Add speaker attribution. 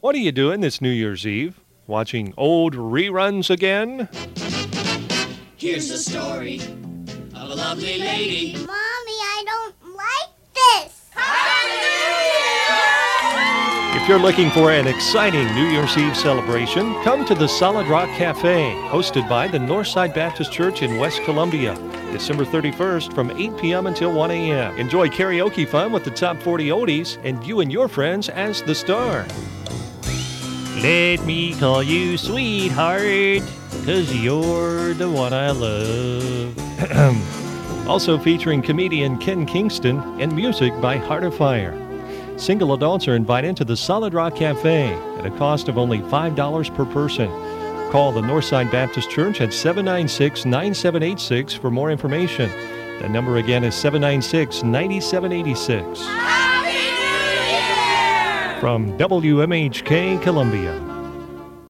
Speaker 1: What are you doing this New Year's Eve? Watching old reruns again?
Speaker 2: Here's the story of a lovely lady.
Speaker 3: Mommy, I don't like this.
Speaker 1: If you're looking for an exciting New Year's Eve celebration, come to the Solid Rock Cafe, hosted by the Northside Baptist Church in West Columbia, December 31st from 8 p.m. until 1 a.m. Enjoy karaoke fun with the top 40 oldies and you and your friends as the star. Let me call you sweetheart, 'cause you're the one I love. Also featuring comedian Ken Kingston and music by Heart of Fire. Single adults are invited to the Solid Rock Cafe at a cost of only $5 per person. Call the Northside Baptist Church at 796-9786 for more information. The number again is 796-9786.
Speaker 3: Happy New Year!
Speaker 1: From WMHK Columbia.